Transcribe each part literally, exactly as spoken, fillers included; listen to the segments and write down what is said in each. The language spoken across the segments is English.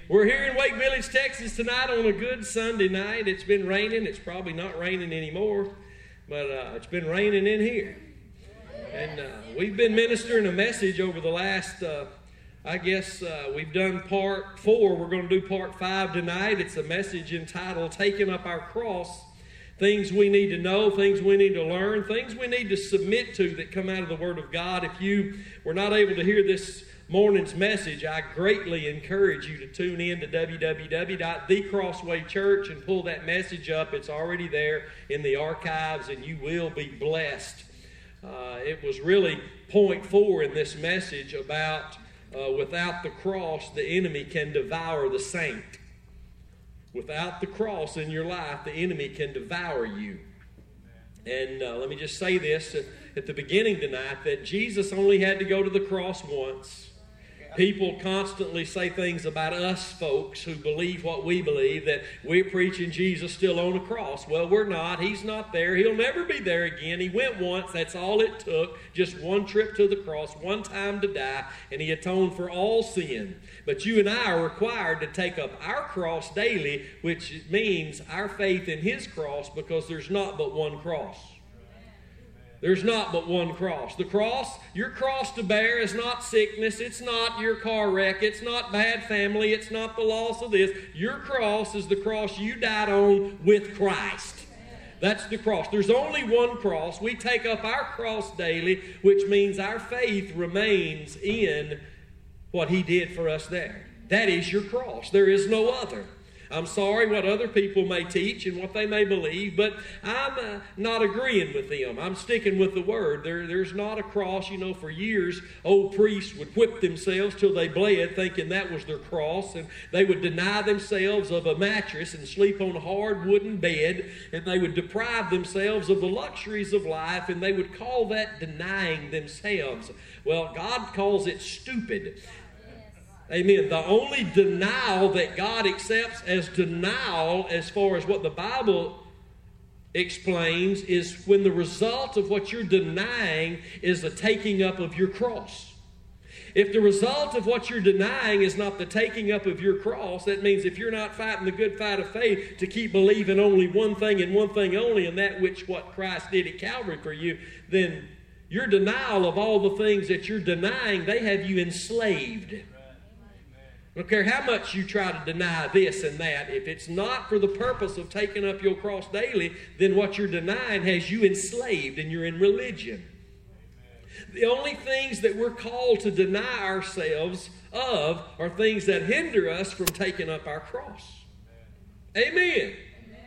We're here in Wake Village, Texas tonight on a good Sunday night. It's been raining. It's probably not raining anymore, but uh, it's been raining in here. And uh, we've been ministering a message over the last, uh, I guess uh, we've done part four. We're going to do part five tonight. It's a message entitled Taking Up Our Cross. Things we need to know, things we need to learn, things we need to submit to that come out of the Word of God. If you were not able to hear this morning's message, I greatly encourage you to tune in to w w w dot the crossway church and pull that message up. It's already there in the archives, and you will be blessed. Uh, it was really point four in this message about uh, without the cross, the enemy can devour the saint. Without the cross in your life, the enemy can devour you. And uh, let me just say this at, at the beginning tonight, that Jesus only had to go to the cross once. People constantly say things about us folks who believe what we believe, that we're preaching Jesus still on the cross. Well, we're not. He's not there. He'll never be there again. He went once. That's all it took. Just one trip to the cross, one time to die, and He atoned for all sin. But you and I are required to take up our cross daily, which means our faith in His cross, because there's not but one cross. There's not but one cross. The cross, your cross to bear is not sickness. It's not your car wreck. It's not bad family. It's not the loss of this. Your cross is the cross you died on with Christ. That's the cross. There's only one cross. We take up our cross daily, which means our faith remains in what He did for us there. That is your cross. There is no other. I'm sorry what other people may teach and what they may believe, but I'm uh, not agreeing with them. I'm sticking with the Word. There, there's not a cross. You know, for years, old priests would whip themselves till they bled, thinking that was their cross, and they would deny themselves of a mattress and sleep on a hard wooden bed, and they would deprive themselves of the luxuries of life, and they would call that denying themselves. Well, God calls it stupid. Amen. The only denial that God accepts as denial, as far as what the Bible explains, is when the result of what you're denying is the taking up of your cross. If the result of what you're denying is not the taking up of your cross, that means if you're not fighting the good fight of faith to keep believing only one thing and one thing only, and that which what Christ did at Calvary for you, then your denial of all the things that you're denying, they have you enslaved. I don't care how much you try to deny this and that. If it's not for the purpose of taking up your cross daily, then what you're denying has you enslaved and you're in religion. The only things that we're called to deny ourselves of are things that hinder us from taking up our cross. Amen. Amen.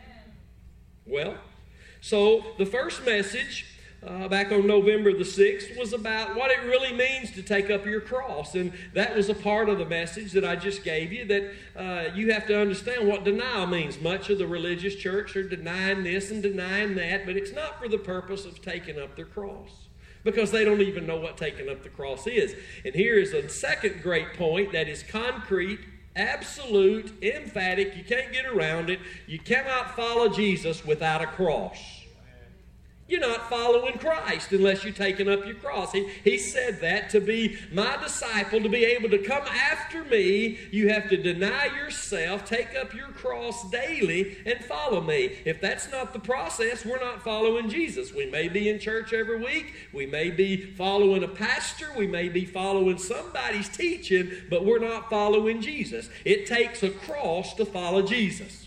Well, so the first message Uh, back on November the sixth was about what it really means to take up your cross. And that was a part of the message that I just gave you, that uh, you have to understand what denial means. Much of the religious church are denying this and denying that, but it's not for the purpose of taking up their cross, because they don't even know what taking up the cross is. And here is a second great point that is concrete, absolute, emphatic. You can't get around it. You cannot follow Jesus without a cross. You're not following Christ unless you're taking up your cross. He, he said that to be my disciple, to be able to come after me, you have to deny yourself, take up your cross daily, and follow me. If that's not the process, we're not following Jesus. We may be in church every week. We may be following a pastor. We may be following somebody's teaching, but we're not following Jesus. It takes a cross to follow Jesus.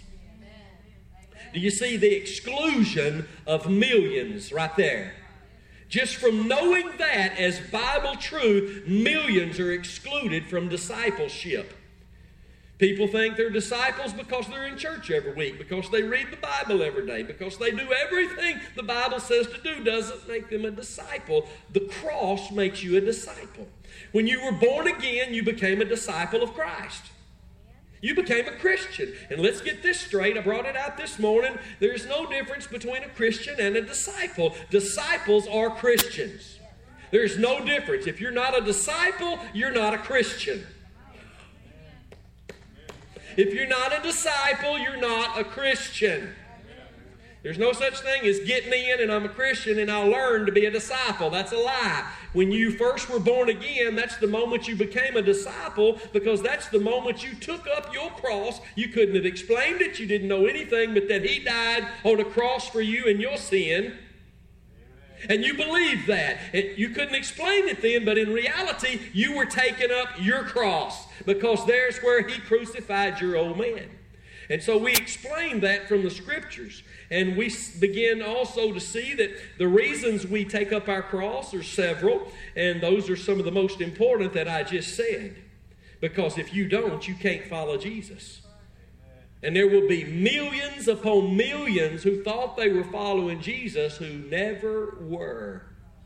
Do you see the exclusion of millions right there? Just from knowing that as Bible truth, millions are excluded from discipleship. People think they're disciples because they're in church every week, because they read the Bible every day, because they do everything the Bible says to do. Doesn't make them a disciple. The cross makes you a disciple. When you were born again, you became a disciple of Christ. You became a Christian. And let's get this straight. I brought it out this morning. There's no difference between a Christian and a disciple. Disciples are Christians. There's no difference. If you're not a disciple, you're not a Christian. If you're not a disciple, you're not a Christian. There's no such thing as getting in and I'm a Christian and I'll learn to be a disciple. That's a lie. When you first were born again, that's the moment you became a disciple, because that's the moment you took up your cross. You couldn't have explained it. You didn't know anything but that He died on a cross for you and your sin. And you believed that. It, you couldn't explain it then, but in reality, you were taking up your cross, because there's where He crucified your old man. And so we explain that from the Scriptures. And we begin also to see that the reasons we take up our cross are several, and those are some of the most important that I just said. Because if you don't, you can't follow Jesus. And there will be millions upon millions who thought they were following Jesus who never were.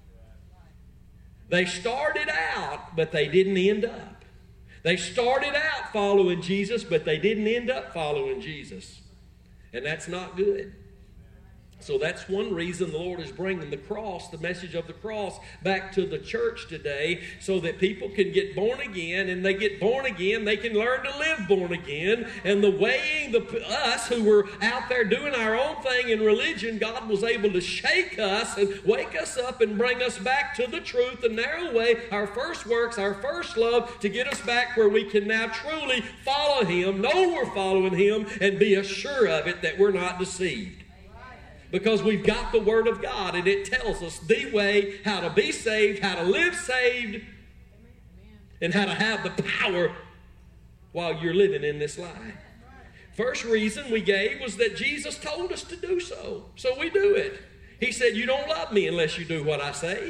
They started out, but they didn't end up. They started out following Jesus, but they didn't end up following Jesus. And that's not good. So that's one reason the Lord is bringing the cross, the message of the cross, back to the church today, so that people can get born again. And they get born again, they can learn to live born again. And the weighing, the, us who were out there doing our own thing in religion, God was able to shake us and wake us up and bring us back to the truth, the narrow way, our first works, our first love, to get us back where we can now truly follow Him, know we're following Him, and be assured of it that we're not deceived. Because we've got the Word of God, and it tells us the way how to be saved, how to live saved, and how to have the power while you're living in this life. First reason we gave was that Jesus told us to do so. So we do it. He said, you don't love me unless you do what I say.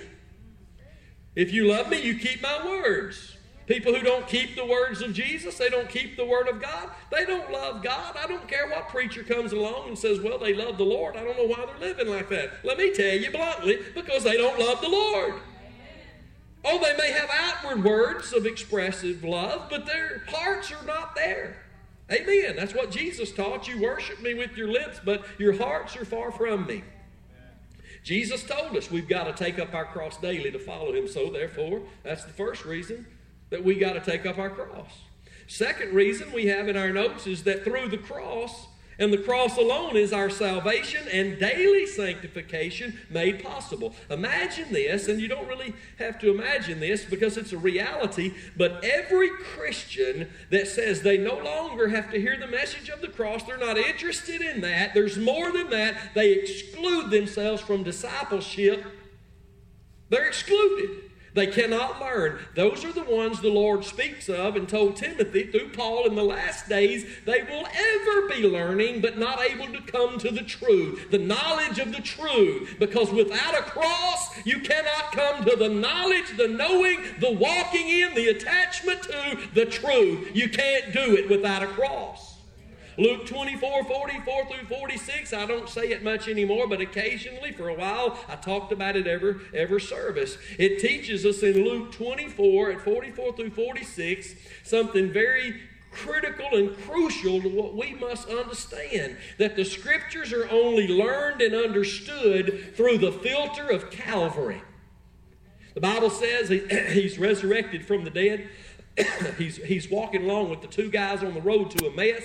If you love me, you keep my words. People who don't keep the words of Jesus, they don't keep the Word of God, they don't love God. I don't care what preacher comes along and says, well, they love the Lord. I don't know why they're living like that. Let me tell you bluntly, because they don't love the Lord. Oh, they may have outward words of expressive love, but their hearts are not there. Amen. That's what Jesus taught. You worship me with your lips, but your hearts are far from me. Jesus told us we've got to take up our cross daily to follow Him. So therefore, that's the first reason that we got to take up our cross. Second reason we have in our notes is that through the cross, and the cross alone, is our salvation and daily sanctification made possible. Imagine this, and you don't really have to imagine this because it's a reality, but every Christian that says they no longer have to hear the message of the cross, they're not interested in that, there's more than that, they exclude themselves from discipleship. They're excluded. They cannot learn. Those are the ones the Lord speaks of and told Timothy through Paul in the last days, they will ever be learning but not able to come to the truth, the knowledge of the truth. Because without a cross, you cannot come to the knowledge, the knowing, the walking in, the attachment to the truth. You can't do it without a cross. Luke twenty-four, forty-four through forty-six, I don't say it much anymore, but occasionally for a while I talked about it every, every service. It teaches us in Luke twenty-four at forty-four through forty-six something very critical and crucial to what we must understand. That the Scriptures are only learned and understood through the filter of Calvary. The Bible says he, He's resurrected from the dead. he's, he's walking along with the two guys on the road to Emmaus.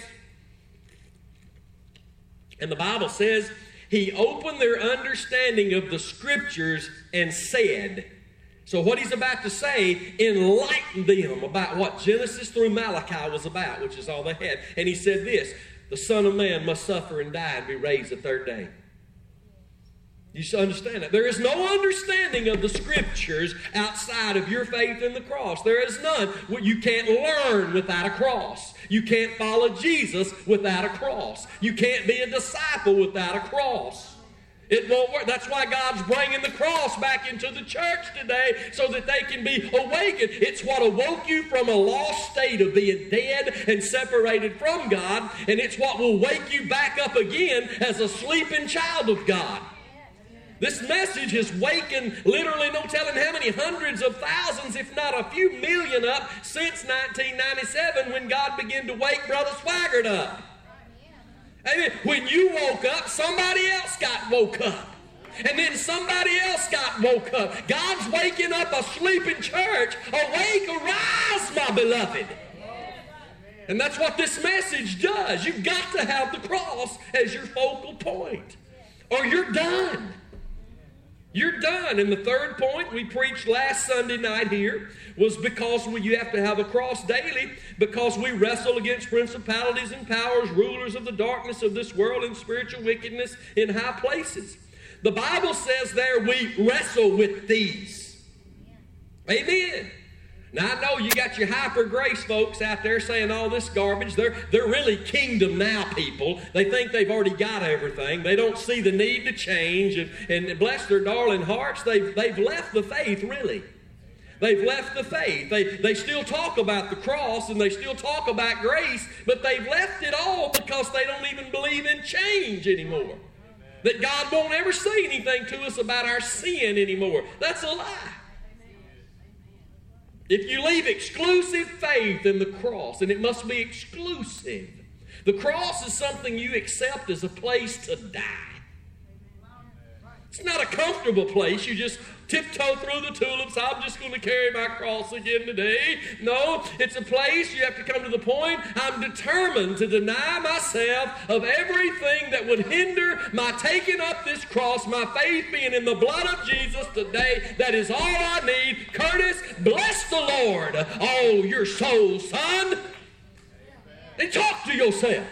And the Bible says, He opened their understanding of the Scriptures and said. So what He's about to say enlightened them about what Genesis through Malachi was about, which is all they had. And He said this, the Son of Man must suffer and die and be raised the third day. You should understand that. There is no understanding of the Scriptures outside of your faith in the cross. There is none. You can't learn without a cross. You can't follow Jesus without a cross. You can't be a disciple without a cross. It won't work. That's why God's bringing the cross back into the church today so that they can be awakened. It's what awoke you from a lost state of being dead and separated from God, and it's what will wake you back up again as a sleeping child of God. This message has wakened literally no telling how many hundreds of thousands, if not a few million up since nineteen ninety-seven when God began to wake Brother Swaggart up. Amen. When you woke up, somebody else got woke up. And then somebody else got woke up. God's waking up a sleeping church. Awake, arise, my beloved. And that's what this message does. You've got to have the cross as your focal point. or you're done. You're done. And the third point we preached last Sunday night here was because we, you have to have a cross daily, because we wrestle against principalities and powers, rulers of the darkness of this world, and spiritual wickedness in high places. The Bible says there we wrestle with these. Amen. Now, I know you got your hyper grace folks out there saying all this garbage. They're, they're really kingdom now people. They think they've already got everything. They don't see the need to change. And, and bless their darling hearts, they've, they've left the faith, really. They've left the faith. They, they still talk about the cross and they still talk about grace, but they've left it all because they don't even believe in change anymore. That God won't ever say anything to us about our sin anymore. That's a lie. If you leave exclusive faith in the cross, and it must be exclusive, the cross is something you accept as a place to die. It's not a comfortable place. You just tiptoe through the tulips. I'm just going to carry my cross again today. No, it's a place you have to come to the point. I'm determined to deny myself of everything that would hinder my taking up this cross, my faith being in the blood of Jesus today. That is all I need. Curtis, bless the Lord, oh, your soul, son. And talk to yourself.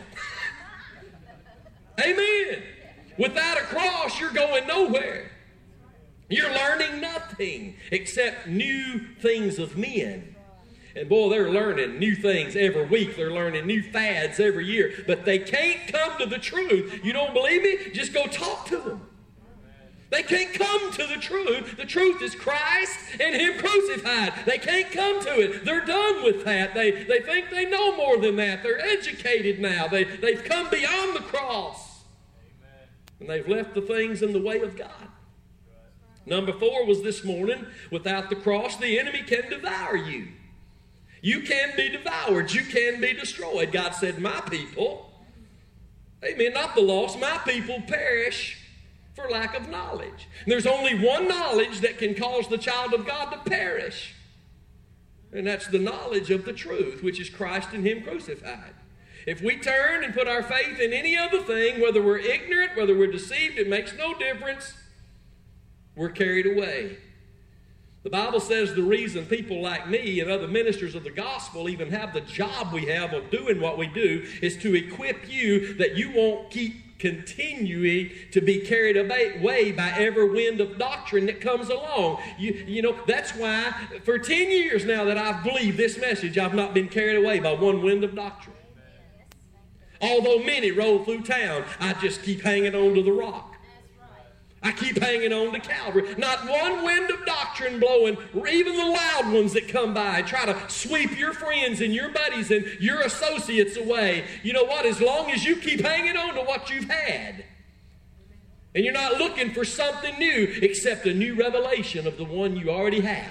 Amen. Without a cross, you're going nowhere. You're learning nothing except new things of men. And boy, they're learning new things every week. They're learning new fads every year. But they can't come to the truth. You don't believe me? Just go talk to them. They can't come to the truth. The truth is Christ and Him crucified. They can't come to it. They're done with that. They, they think they know more than that. They're educated now. They, they've come beyond the cross. And they've left the things in the way of God. Number four was this morning, without the cross, the enemy can devour you. You can be devoured. You can be destroyed. God said, my people, amen, not the lost, my people perish for lack of knowledge. And there's only one knowledge that can cause the child of God to perish. And that's the knowledge of the truth, which is Christ and Him crucified. If we turn and put our faith in any other thing, whether we're ignorant, whether we're deceived, it makes no difference. We're carried away. The Bible says the reason people like me and other ministers of the gospel even have the job we have of doing what we do is to equip you that you won't keep continuing to be carried away by every wind of doctrine that comes along. You, you know, that's why for ten years now that I've believed this message, I've not been carried away by one wind of doctrine. Although many roll through town, I just keep hanging on to the rock. I keep hanging on to Calvary. Not one wind of doctrine blowing, or even the loud ones that come by and try to sweep your friends and your buddies and your associates away. You know what? As long as you keep hanging on to what you've had, and you're not looking for something new except a new revelation of the one you already have,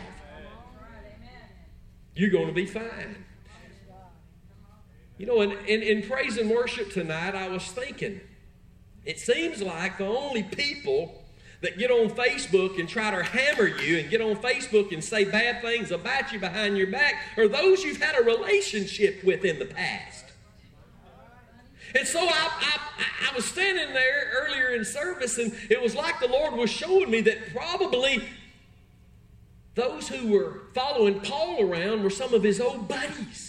you're going to be fine. You know, in, in, in praise and worship tonight, I was thinking, it seems like the only people that get on Facebook and try to hammer you and get on Facebook and say bad things about you behind your back are those you've had a relationship with in the past. And so I, I, I was standing there earlier in service, and it was like the Lord was showing me that probably those who were following Paul around were some of his old buddies.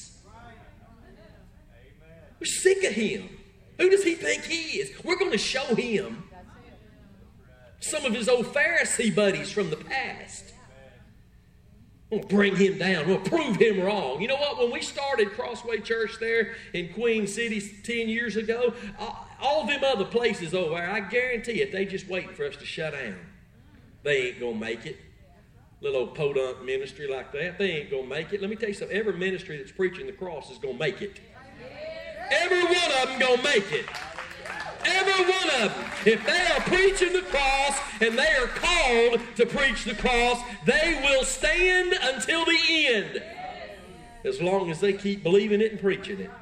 We're sick of him. Who does he think he is? We're going to show him some of his old Pharisee buddies from the past. We'll bring him down. We'll prove him wrong. You know what? When we started Crossway Church there in Queen City ten years ago, all them other places over there, I guarantee it, they just waiting for us to shut down. They ain't going to make it. Little old podunk ministry like that, they ain't going to make it. Let me tell you something. Every ministry that's preaching the cross is going to make it. Every one of them going to make it. Every one of them. If they are preaching the cross and they are called to preach the cross, they will stand until the end. As long as they keep believing it and preaching it.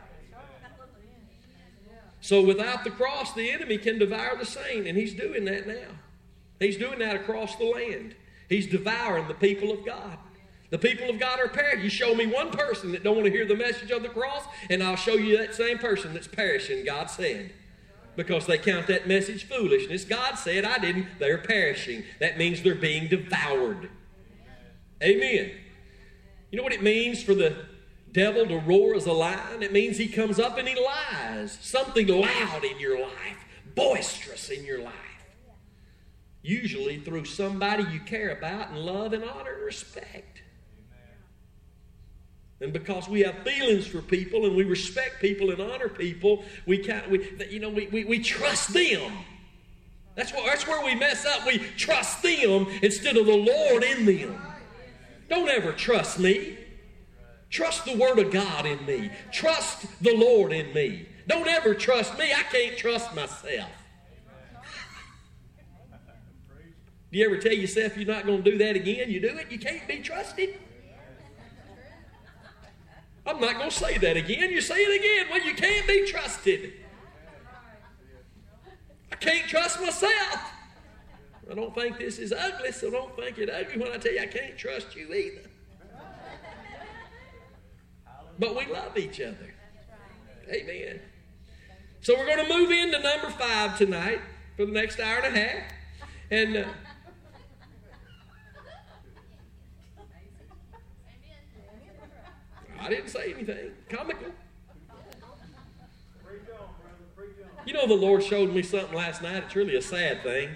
So without the cross, the enemy can devour the saint, and he's doing that now. He's doing that across the land. He's devouring the people of God. The people of God are perishing. You show me one person that don't want to hear the message of the cross, and I'll show you that same person that's perishing, God said. because they count that message foolishness. God said, I didn't. They're perishing. That means they're being devoured. Amen. You know what it means for the devil to roar as a lion? It means he comes up and he lies. Something loud in your life, boisterous in your life. Usually through somebody you care about and love and honor and respect. And because we have feelings for people and we respect people and honor people, we can't, we, you know, we, we, we trust them. That's what, that's where we mess up. We trust them instead of the Lord in them. Don't ever trust me. Trust the Word of God in me. Trust the Lord in me. Don't ever trust me. I can't trust myself. Do you ever tell yourself you're not going to do that again? You do it, you can't be trusted. I'm not going to say that again. You say it again. Well, you can't be trusted. I can't trust myself. I don't think this is ugly, so don't think it ugly when I tell you I can't trust you either. But we love each other. Amen. So we're going to move into number five tonight for the next hour and a half. And... Uh, I didn't say anything. Comical. You know, the Lord showed me something last night. It's really a sad thing.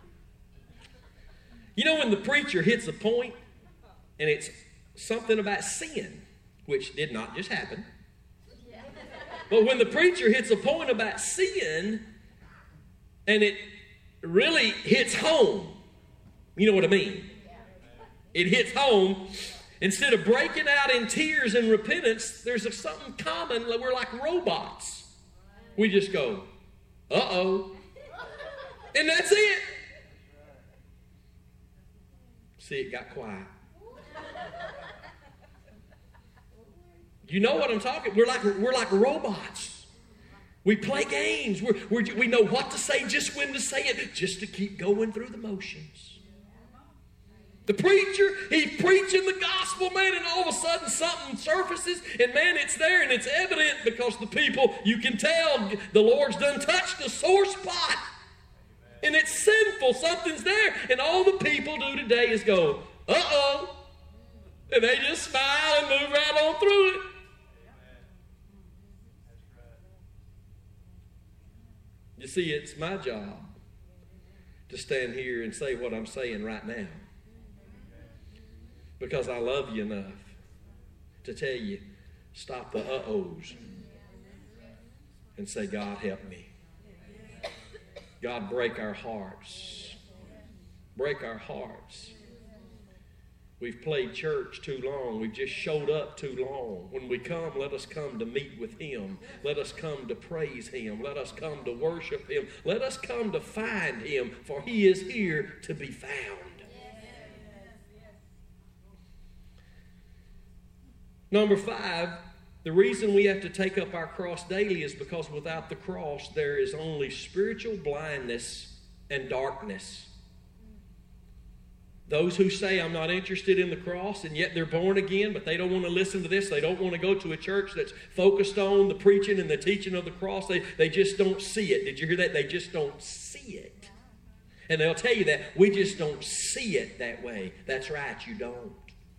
You know, when the preacher hits a point, and it's something about sin, which did not just happen. But when the preacher hits a point about sin, and it really hits home, you know what I mean? It hits home. Instead of breaking out in tears and repentance, there's a, something common. We're like robots. We just go, uh-oh. And that's it. See, it got quiet. You know what I'm talking? We're like, we're like robots. We play games. We're, we're, we know what to say, just when to say it, just to keep going through the motions. The preacher, he's preaching the gospel, man, and all of a sudden something surfaces, and man, it's there, and it's evident because the people, you can tell the Lord's done touched the sore spot. And it's sinful, something's there, and all the people do today is go, uh-oh, and they just smile and move right on through it. You see, it's my job to stand here and say what I'm saying right now. Because I love you enough to tell you, stop the uh-ohs and say, God, help me. God, break our hearts. Break our hearts. We've played church too long. We've just showed up too long. When we come, let us come to meet with Him. Let us come to praise Him. Let us come to worship Him. Let us come to find Him, for He is here to be found. Number five, the reason we have to take up our cross daily is because without the cross, there is only spiritual blindness and darkness. Those who say, I'm not interested in the cross, and yet they're born again, but they don't want to listen to this. They don't want to go to a church that's focused on the preaching and the teaching of the cross. They, they just don't see it. Did you hear that? They just don't see it. And they'll tell you that. We just don't see it that way. That's right, you don't.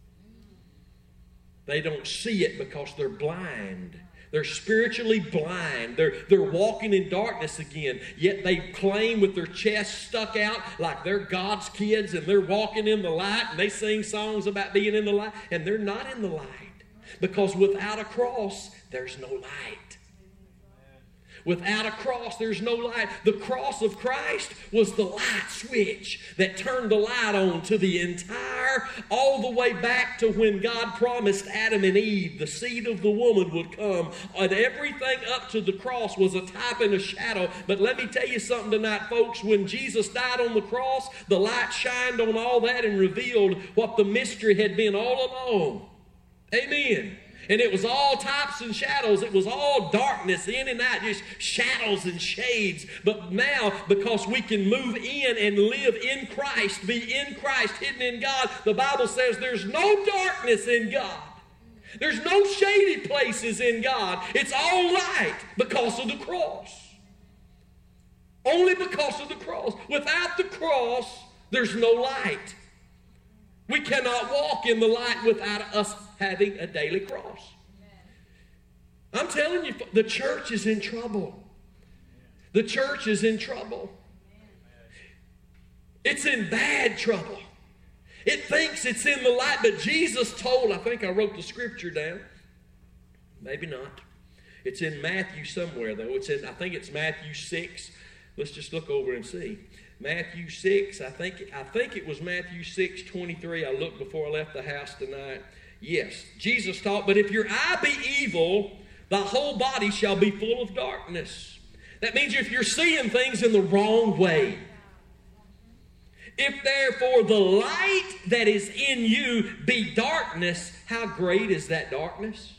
They don't see it because they're blind. They're spiritually blind. They're, they're walking in darkness again. Yet they claim with their chest stuck out like they're God's kids and they're walking in the light and they sing songs about being in the light. And they're not in the light. Because without a cross, there's no light. Without a cross, there's no light. The cross of Christ was the light switch that turned the light on to the entire, all the way back to when God promised Adam and Eve, the seed of the woman would come. And everything up to the cross was a type and a shadow. But let me tell you something tonight, folks. When Jesus died on the cross, the light shined on all that and revealed what the mystery had been all along. Amen. And it was all types and shadows. It was all darkness, in and out, just shadows and shades. But now, because we can move in and live in Christ, be in Christ, hidden in God, the Bible says there's no darkness in God. There's no shady places in God. It's all light because of the cross. Only because of the cross. Without the cross, there's no light. We cannot walk in the light without us having a daily cross. I'm telling you, the church is in trouble. The church is in trouble. It's in bad trouble. It thinks it's in the light, but Jesus told, I think I wrote the scripture down. Maybe not. It's in Matthew somewhere, though. It's in, I think it's Matthew six. Let's just look over and see. Matthew six, I think, I think it was Matthew six twenty-three. I looked before I left the house tonight. Yes, Jesus taught, but if your eye be evil, the whole body shall be full of darkness. That means if you're seeing things in the wrong way. If therefore the light that is in you be darkness, how great is that darkness?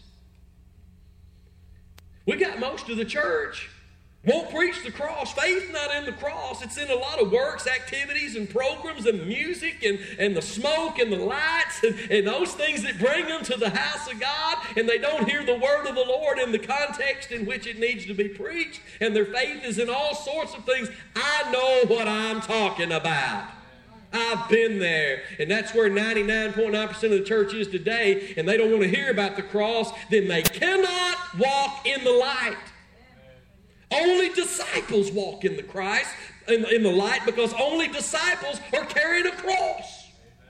We got most of the church won't preach the cross. Faith not in the cross. It's in a lot of works, activities, and programs, and music, and, and the smoke, and the lights, and, and those things that bring them to the house of God, and they don't hear the word of the Lord in the context in which it needs to be preached, and their faith is in all sorts of things. I know what I'm talking about. I've been there. And that's where ninety-nine point nine percent of the church is today, and they don't want to hear about the cross. Then they cannot walk in the light. Only disciples walk in the Christ, in, in the light, because only disciples are carrying a cross.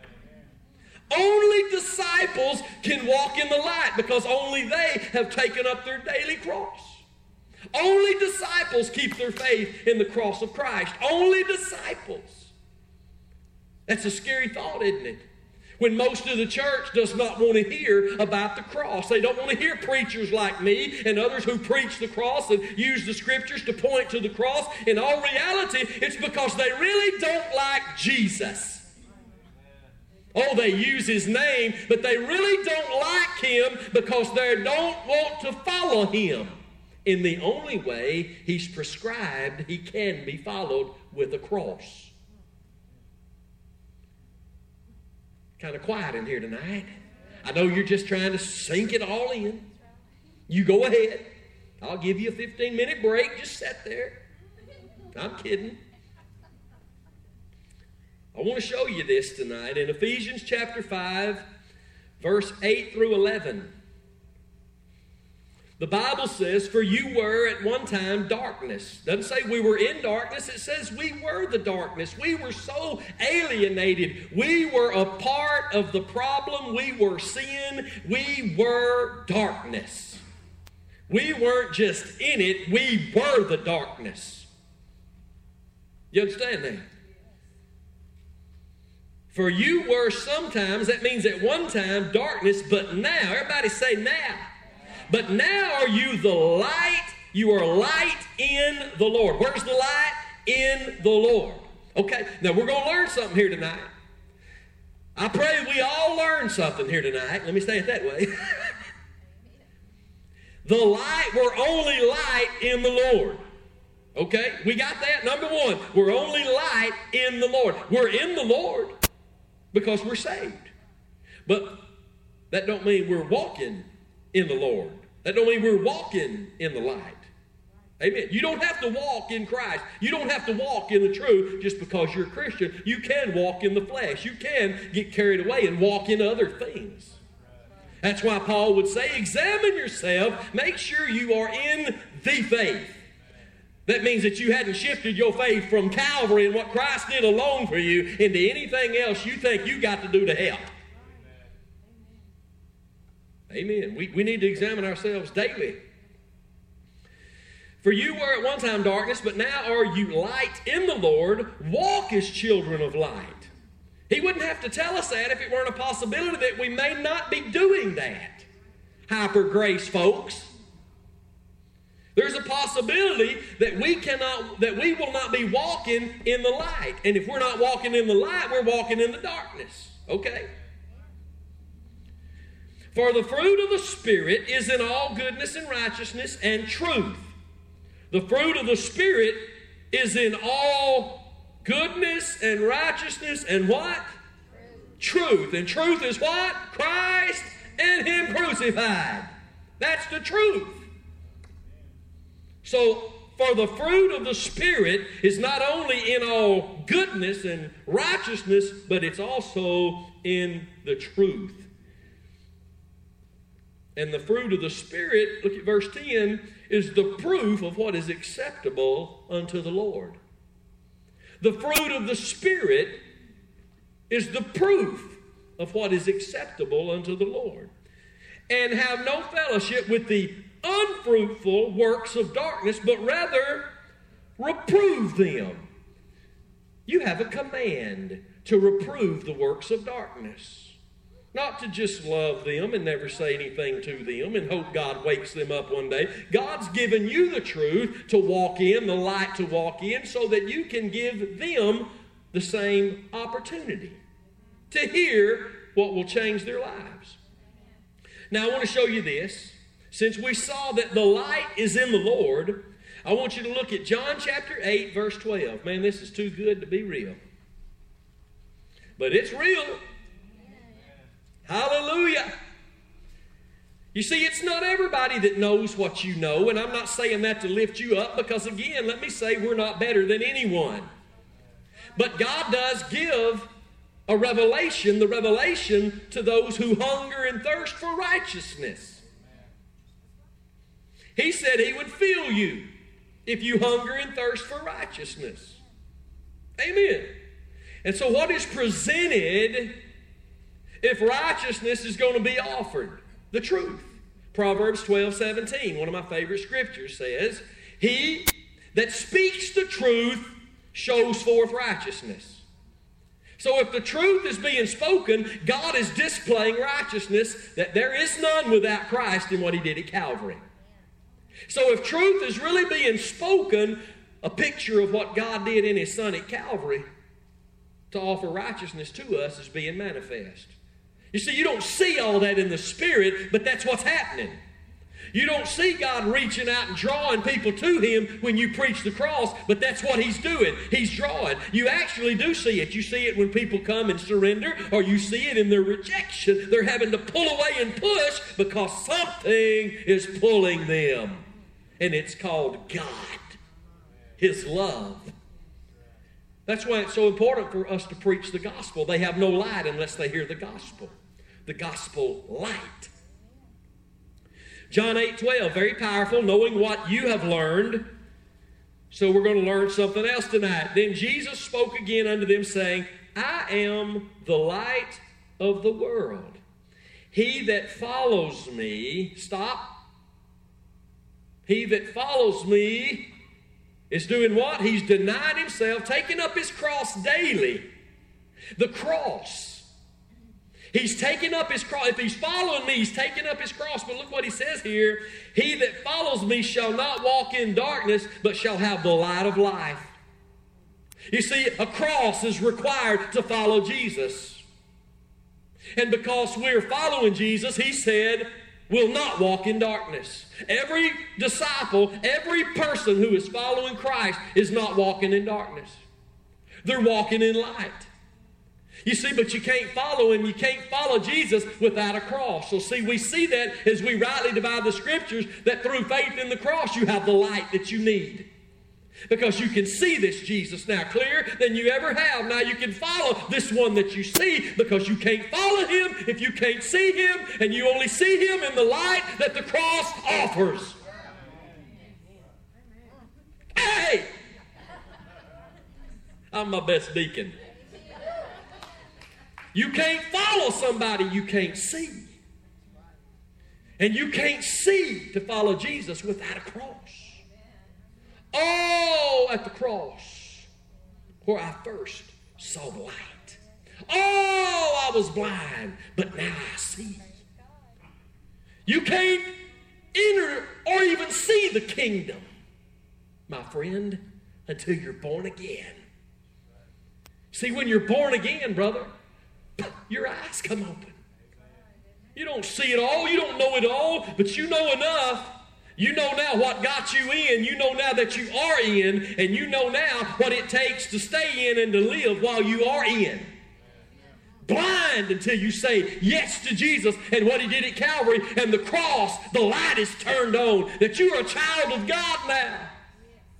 Only disciples can walk in the light because only they have taken up their daily cross. Only disciples keep their faith in the cross of Christ. Only disciples. That's a scary thought, isn't it? When most of the church does not want to hear about the cross. They don't want to hear preachers like me and others who preach the cross and use the scriptures to point to the cross. In all reality, it's because they really don't like Jesus. Oh, they use his name, but they really don't like him because they don't want to follow him in the only way he's prescribed he can be followed, with a cross. Kind of quiet in here tonight. I know you're just trying to sink it all in. You go ahead. I'll give you a fifteen minute break. Just sit there. I'm kidding. I want to show you this tonight in Ephesians chapter five, verse eight through eleven. The Bible says, for you were at one time darkness. Doesn't say we were in darkness. It says we were the darkness. We were so alienated. We were a part of the problem. We were sin. We were darkness. We weren't just in it. We were the darkness. You understand that? For you were sometimes, that means at one time, darkness, but now, everybody say now. But now are you the light. You are light in the Lord. Where's the light? In the Lord. Okay, now we're going to learn something here tonight. I pray we all learn something here tonight. Let me say it that way. The light, we're only light in the Lord. Okay, we got that? Number one, we're only light in the Lord. We're in the Lord because we're saved. But that don't mean we're walking in the Lord. That don't mean we're walking in the light. Amen. You don't have to walk in Christ. You don't have to walk in the truth just because you're a Christian. You can walk in the flesh. You can get carried away and walk in other things. That's why Paul would say, examine yourself. Make sure you are in the faith. That means that you hadn't shifted your faith from Calvary and what Christ did alone for you into anything else you think you got to do to help. Amen. We, we need to examine ourselves daily. For you were at one time darkness, but now are you light in the Lord. Walk as children of light. He wouldn't have to tell us that if it weren't a possibility that we may not be doing that. Hyper grace, folks. There's a possibility that we cannot, that we will not be walking in the light. And if we're not walking in the light, we're walking in the darkness. Okay? For the fruit of the Spirit is in all goodness and righteousness and truth. The fruit of the Spirit is in all goodness and righteousness and what? Truth. Truth. And truth is what? Christ and Him crucified. That's the truth. So For the fruit of the Spirit is not only in all goodness and righteousness, but it's also in the truth. And the fruit of the Spirit, look at verse ten, is the proof of what is acceptable unto the Lord. The fruit of the Spirit is the proof of what is acceptable unto the Lord. And have no fellowship with the unfruitful works of darkness, but rather reprove them. You have a command to reprove the works of darkness. Not to just love them and never say anything to them and hope God wakes them up one day. God's given you the truth to walk in, the light to walk in, so that you can give them the same opportunity to hear what will change their lives. Now I want to show you this. Since we saw that the light is in the Lord, I want you to look at John chapter eight, verse twelve. Man, this is too good to be real. But it's real. Hallelujah. You see, it's not everybody that knows what you know, and I'm not saying that to lift you up, because again, let me say we're not better than anyone. But God does give a revelation, the revelation to those who hunger and thirst for righteousness. He said He would fill you if you hunger and thirst for righteousness. Amen. And so what is presented if righteousness is going to be offered? The truth. Proverbs twelve seventeen, one of my favorite scriptures, says, He that speaks the truth shows forth righteousness. So if the truth is being spoken, God is displaying righteousness, that there is none without Christ in what He did at Calvary. So if truth is really being spoken, a picture of what God did in His Son at Calvary to offer righteousness to us is being manifest. You see, you don't see all that in the Spirit, but that's what's happening. You don't see God reaching out and drawing people to Him when you preach the cross, but that's what He's doing. He's drawing. You actually do see it. You see it when people come and surrender, or you see it in their rejection. They're having to pull away and push because something is pulling them. And it's called God, His love. That's why it's so important for us to preach the gospel. They have no light unless they hear the gospel. The gospel light. John eight twelve, very powerful, knowing what you have learned. So we're going to learn something else tonight. Then Jesus spoke again unto them, saying, I am the light of the world. He that follows me, stop. He that follows me is doing what? He's denying himself, taking up his cross daily. The cross. He's taking up his cross. If he's following me, he's taking up his cross. But look what he says here. He that follows me shall not walk in darkness, but shall have the light of life. You see, a cross is required to follow Jesus. And because we're following Jesus, He said, will not walk in darkness. Every disciple, every person who is following Christ is not walking in darkness. They're walking in light. You see, but you can't follow Him, you can't follow Jesus without a cross. So see, we see that as we rightly divide the Scriptures, that through faith in the cross you have the light that you need. Because you can see this Jesus now clearer than you ever have. Now you can follow this one that you see, because you can't follow Him if you can't see Him, and you only see Him in the light that the cross offers. Hey! I'm my best deacon. You can't follow somebody you can't see. And you can't see to follow Jesus without a cross. Oh, at the cross, where I first saw the light. Oh, I was blind, but now I see. You can't enter or even see the kingdom, my friend, until you're born again. See, when you're born again, brother, your eyes come open. You don't see it all, you don't know it all, but you know enough. You know now what got you in. You know now that you are in, and you know now what it takes to stay in and to live while you are in. Blind until you say yes to Jesus and what He did at Calvary and the cross. The light is turned on, that you are a child of God now.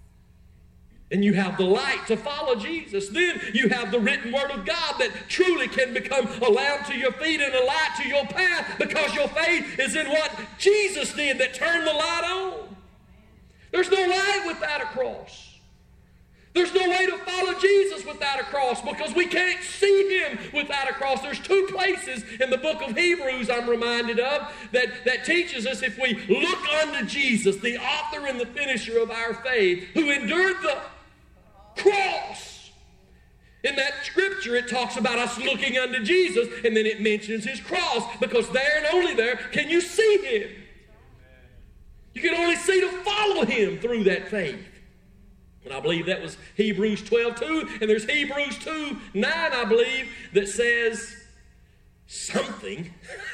And you have the light to follow Jesus. Then you have the written word of God that truly can become a lamp to your feet and a light to your path, because your faith is in what Jesus did that turned the light on. There's no light without a cross. There's no way to follow Jesus without a cross, because we can't see him without a cross. There's two places in the book of Hebrews I'm reminded of that, that teaches us, if we look unto Jesus, the author and the finisher of our faith, who endured the cross. In that scripture, it talks about us looking unto Jesus, and then it mentions his cross, because there and only there can you see him. You can only see to follow him through that faith. And I believe that was Hebrews twelve two, and there's Hebrews two nine, I believe, that says something.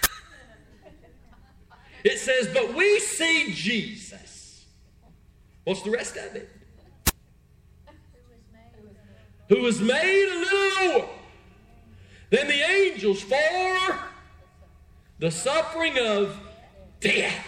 It says, but we see Jesus. What's the rest of it? Who was made a little lower than the angels for the suffering of death.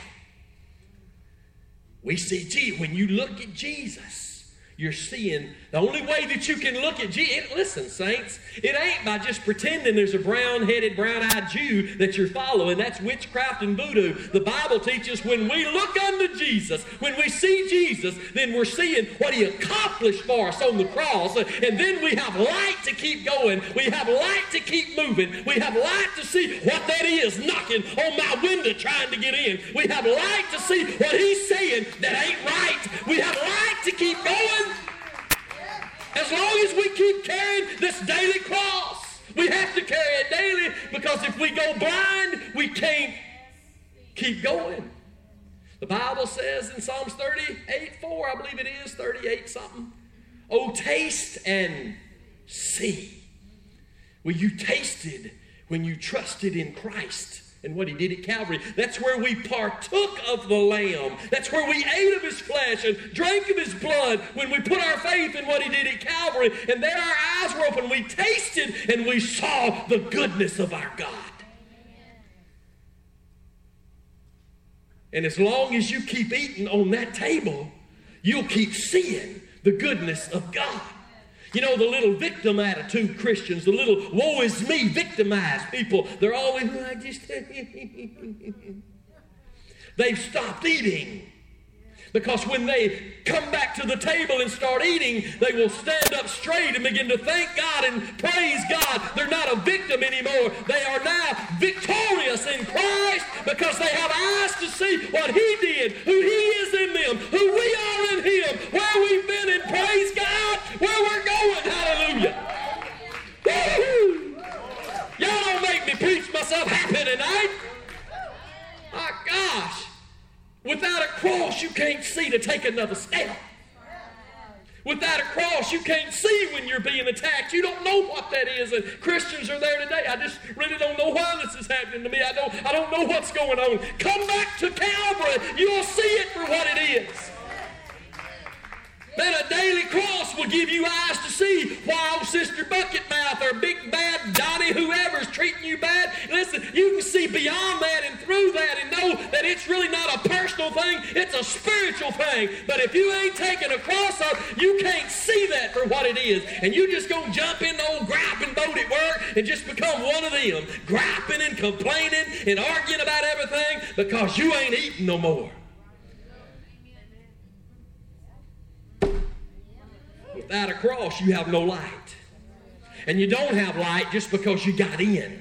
We see Jesus. When you look at Jesus, you're seeing the only way that you can look at Jesus. Listen, saints, it ain't by just pretending there's a brown-headed, brown-eyed Jew that you're following. That's witchcraft and voodoo. The Bible teaches when we look unto Jesus, when we see Jesus, then we're seeing what he accomplished for us on the cross. And then we have light to keep going. We have light to keep moving. We have light to see what that is knocking on my window trying to get in. We have light to see what he's saying that ain't right. We have light to keep going. As long as we keep carrying this daily cross, we have to carry it daily, because if we go blind, we can't keep going. The Bible says in Psalms thirty-eight four, I believe it is, thirty-eight something, oh, taste and see. Well, you tasted when you trusted in Christ and what he did at Calvary. That's where we partook of the Lamb. That's where we ate of his flesh and drank of his blood, when we put our faith in what he did at Calvary. And there our eyes were open. We tasted and we saw the goodness of our God. And as long as you keep eating on that table, you'll keep seeing the goodness of God. You know, the little victim attitude Christians, the little woe is me victimized people, they're always, oh, I just, they've stopped eating. Because when they come back to the table and start eating, they will stand up straight and begin to thank God and praise God. They're not a victim anymore. They are now victorious in Christ, because they have eyes to see what he did, who he is in them, who we are in him, where we've been, and praise God, where we're going. Hallelujah. Woo-hoo. Y'all don't make me preach myself happy tonight. My gosh. Without a cross, you can't see to take another step. Without a cross, you can't see when you're being attacked. You don't know what that is. And Christians are there today. I just really don't know why this is happening to me. I don't, I don't know what's going on. Come back to Calvary. You'll see it for what it is. Then a daily cross will give you eyes to see why old Sister Bucketmouth or Big Bad Donnie, whoever's treating you bad. Listen, you can see beyond that and through that and know that it's really not a personal thing. It's a spiritual thing. But if you ain't taking a cross up, you can't see that for what it is. And you just gonna jump in the old griping boat at work and just become one of them, griping and complaining and arguing about everything because you ain't eating no more. Without a cross, you have no light. And you don't have light just because you got in.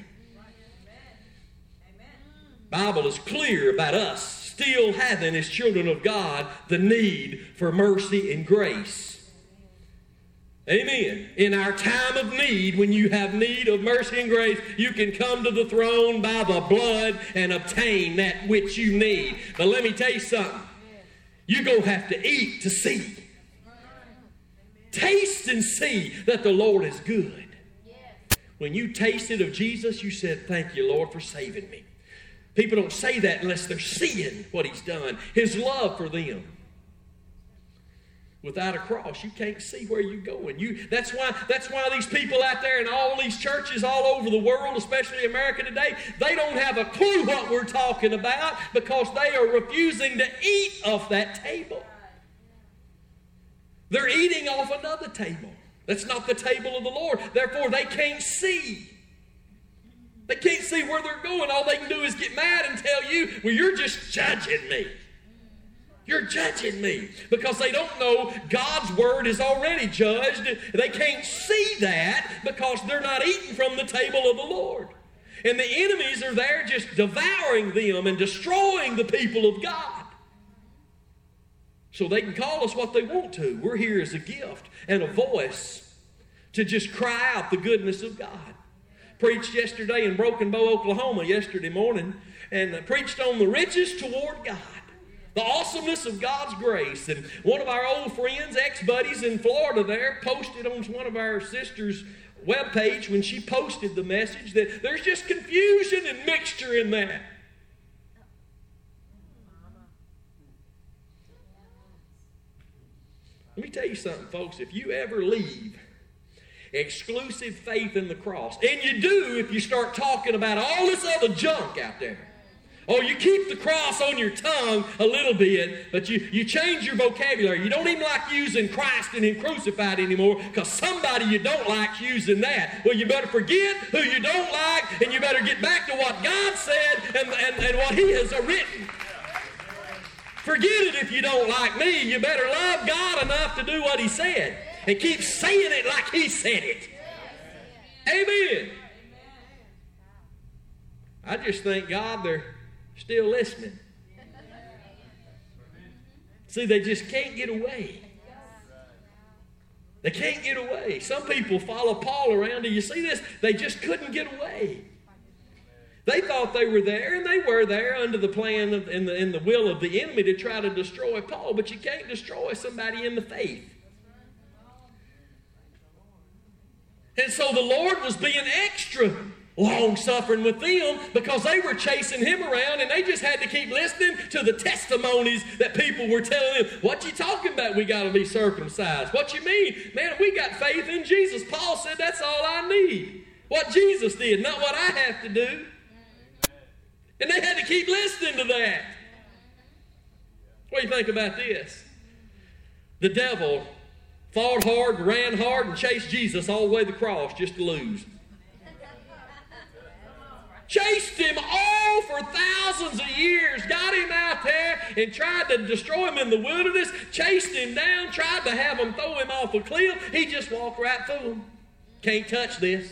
The Bible is clear about us still having, as children of God, the need for mercy and grace. Amen. In our time of need, when you have need of mercy and grace, you can come to the throne by the blood and obtain that which you need. But let me tell you something. You're going to have to eat to see. Taste and see that the Lord is good. When you tasted of Jesus, you said, thank you, Lord, for saving me. People don't say that unless they're seeing what he's done, his love for them. Without a cross, you can't see where you're going. You, that's why, that's why these people out there in all these churches all over the world, especially America today, they don't have a clue what we're talking about, because they are refusing to eat off that table. They're eating off another table. That's not the table of the Lord. Therefore, they can't see. They can't see where they're going. All they can do is get mad and tell you, well, you're just judging me. You're judging me. Because they don't know God's word is already judged. They can't see that because they're not eating from the table of the Lord. And the enemies are there just devouring them and destroying the people of God. So they can call us what they want to. We're here as a gift and a voice to just cry out the goodness of God. Preached yesterday in Broken Bow, Oklahoma, yesterday morning, and uh, preached on the riches toward God, the awesomeness of God's grace. And one of our old friends, ex-buddies in Florida there, posted on one of our sisters' webpage when she posted the message that there's just confusion and mixture in that. Let me tell you something, folks. If you ever leave exclusive faith in the cross, and you do if you start talking about all this other junk out there, or you keep the cross on your tongue a little bit, but you, you change your vocabulary. You don't even like using Christ and Him crucified anymore because somebody you don't like's using that. Well, you better forget who you don't like, and you better get back to what God said and, and, and what He has written. Forget it if you don't like me. You better love God enough to do what He said and keep saying it like He said it. Amen. I just thank God they're still listening. See, they just can't get away. They can't get away. Some people follow Paul around. Do you see this? They just couldn't get away. They thought they were there, and they were there under the plan of, and, the, and the will of the enemy to try to destroy Paul, but you can't destroy somebody in the faith. And so the Lord was being extra long-suffering with them because they were chasing Him around, and they just had to keep listening to the testimonies that people were telling them. What you talking about? We got to be circumcised. What you mean? Man, we got faith in Jesus. Paul said that's all I need. What Jesus did, not what I have to do. And they had to keep listening to that. What do you think about this? The devil fought hard, ran hard, and chased Jesus all the way to the cross just to lose. Chased Him all for thousands of years, got Him out there and tried to destroy Him in the wilderness, chased Him down, tried to have Him throw Him off a cliff. He just walked right through Him. Can't touch this.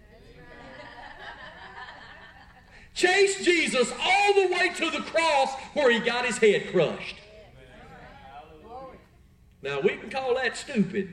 Chased Jesus all the way to the cross where He got His head crushed. Now, we can call that stupid.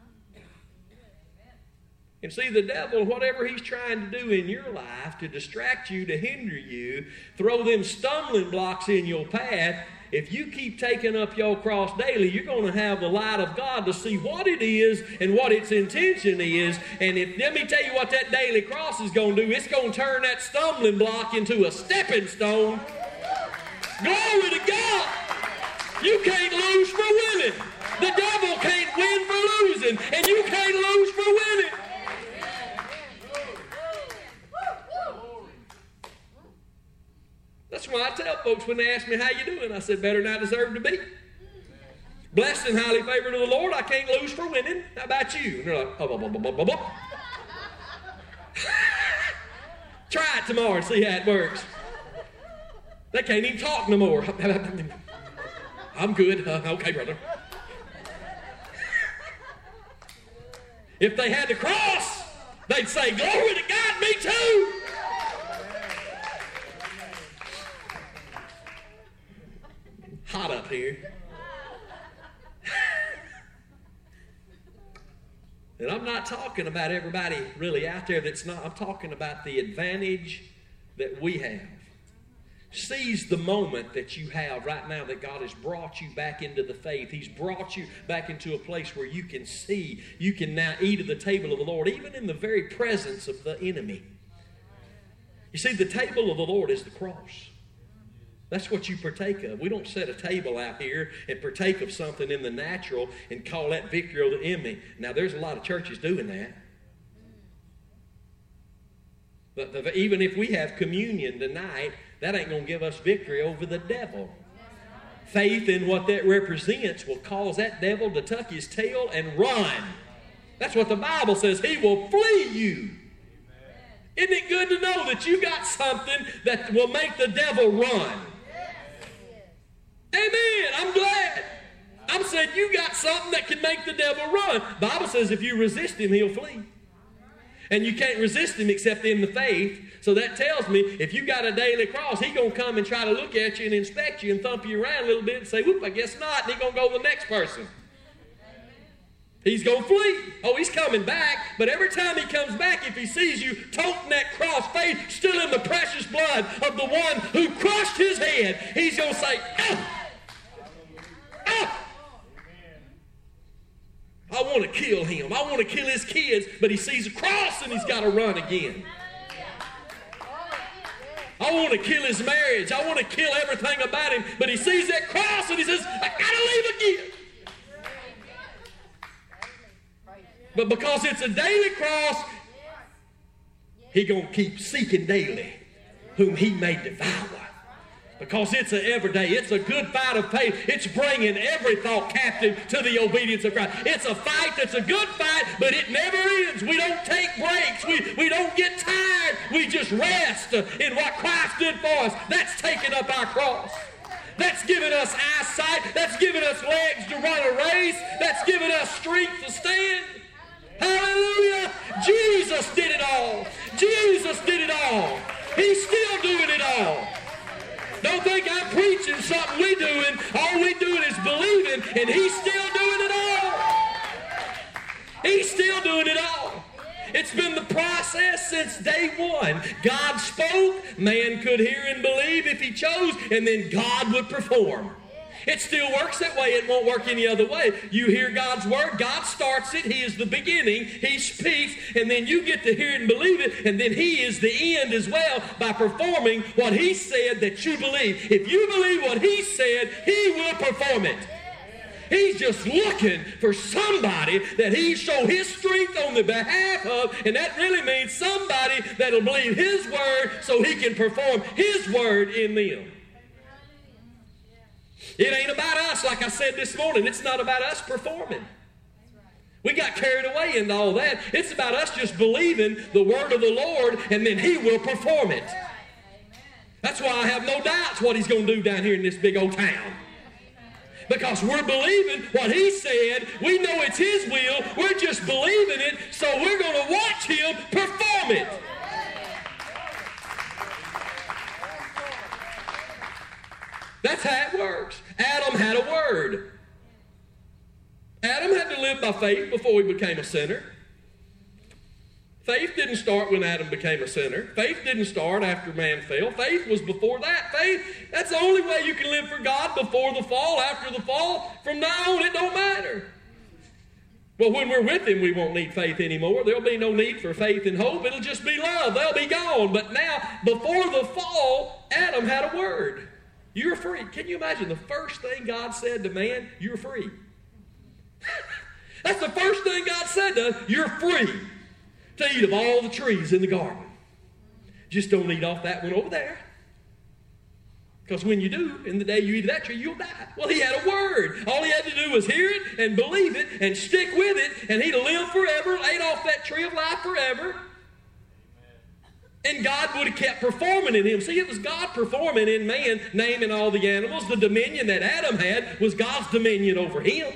And see, the devil, whatever he's trying to do in your life to distract you, to hinder you, throw them stumbling blocks in your path, if you keep taking up your cross daily, you're going to have the light of God to see what it is and what its intention is. And if, let me tell you what that daily cross is going to do. It's going to turn that stumbling block into a stepping stone. Glory to God. You can't lose for winning. The devil can't win for losing, and you can't lose for winning. That's why I tell folks when they ask me how you doing, I said, better than I deserve to be. Blessed and highly favored of the Lord, I can't lose for winning. How about you? And they're like, oh, blah, blah, blah, blah, blah. Try it tomorrow and see how it works. They can't even talk no more. I'm good. Uh, okay, brother. If they had the cross, they'd say, glory to God, me too. Hot up here. And I'm not talking about everybody really out there that's not. I'm talking about the advantage that we have. Seize the moment that you have right now that God has brought you back into the faith. He's brought you back into a place where you can see. You can now eat at the table of the Lord, even in the very presence of the enemy. You see, the table of the Lord is the cross. That's what you partake of. We don't set a table out here and partake of something in the natural and call that victory over the enemy. Now, there's a lot of churches doing that. But the, even if we have communion tonight, that ain't going to give us victory over the devil. Faith in what that represents will cause that devil to tuck his tail and run. That's what the Bible says. He will flee you. Isn't it good to know that you got something that will make the devil run? Amen. I'm glad. I'm saying you got something that can make the devil run. The Bible says if you resist him, he'll flee. And you can't resist him except in the faith. So that tells me if you got a daily cross, he's going to come and try to look at you and inspect you and thump you around a little bit and say, whoop, I guess not. And he's going to go to the next person. He's going to flee. Oh, he's coming back. But every time he comes back, if he sees you toting that cross, faith still in the precious blood of the one who crushed his head, he's going to say, ah! Ah! I want to kill him. I want to kill his kids. But he sees a cross and he's got to run again. I want to kill his marriage. I want to kill everything about him. But he sees that cross and he says, I got to leave again. But because it's a daily cross, he's going to keep seeking daily whom he may devour. Because it's an everyday, it's a good fight of faith. It's bringing every thought captive to the obedience of Christ. It's a fight that's a good fight, but it never ends. We don't take breaks. We, we don't get tired. We just rest in what Christ did for us. That's taking up our cross. That's giving us eyesight. That's giving us legs to run a race. That's giving us strength to stand. Hallelujah! Jesus did it all. Jesus did it all. He's still doing it all. Don't think I'm preaching something we doing. All we doing is believing, and he's still doing it all. He's still doing it all. It's been the process since day one. God spoke, man could hear and believe if he chose, and then God would perform. It still works that way. It won't work any other way. You hear God's word. God starts it. He is the beginning. He speaks. And then you get to hear it and believe it. And then he is the end as well by performing what he said that you believe. If you believe what he said, he will perform it. He's just looking for somebody that he show his strength on the behalf of. And that really means somebody that'll believe his word so he can perform his word in them. It ain't about us, like I said this morning. It's not about us performing. We got carried away into all that. It's about us just believing the word of the Lord, and then he will perform it. That's why I have no doubts what he's going to do down here in this big old town. Because we're believing what he said. We know it's his will. We're just believing it, so we're going to watch him perform it. That's how it works. Adam had a word. Adam had to live by faith before he became a sinner. Faith didn't start when Adam became a sinner. Faith didn't start after man fell. Faith was before that. Faith, that's the only way you can live for God, before the fall, after the fall. From now on, it don't matter. Well, when we're with him, we won't need faith anymore. There'll be no need for faith and hope. It'll just be love. They'll be gone. But now, before the fall, Adam had a word. You're free. Can you imagine the first thing God said to man? You're free. That's the first thing God said to us. You're free to eat of all the trees in the garden. Just don't eat off that one over there. Because when you do, in the day you eat of that tree, you'll die. Well, he had a word. All he had to do was hear it and believe it and stick with it, and he'd live forever, ate off that tree of life forever. And God would have kept performing in him. See, it was God performing in man, naming all the animals. The dominion that Adam had was God's dominion over him.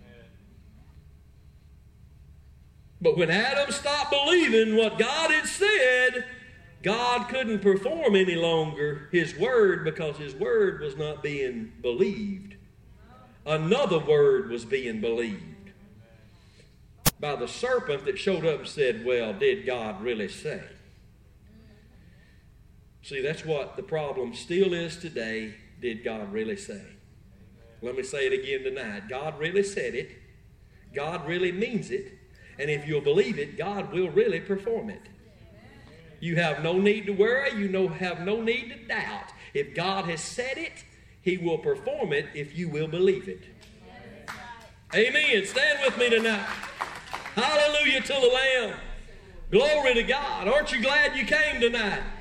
But when Adam stopped believing what God had said, God couldn't perform any longer his word because his word was not being believed. Another word was being believed by the serpent that showed up and said, well, did God really say? See, that's what the problem still is today. Did God really say? Let me say it again tonight. God really said it. God really means it. And if you'll believe it, God will really perform it. You have no need to worry. You know, have no need to doubt. If God has said it, he will perform it if you will believe it. Amen. Stand with me tonight. Hallelujah to the Lamb. Glory to God. Aren't you glad you came tonight?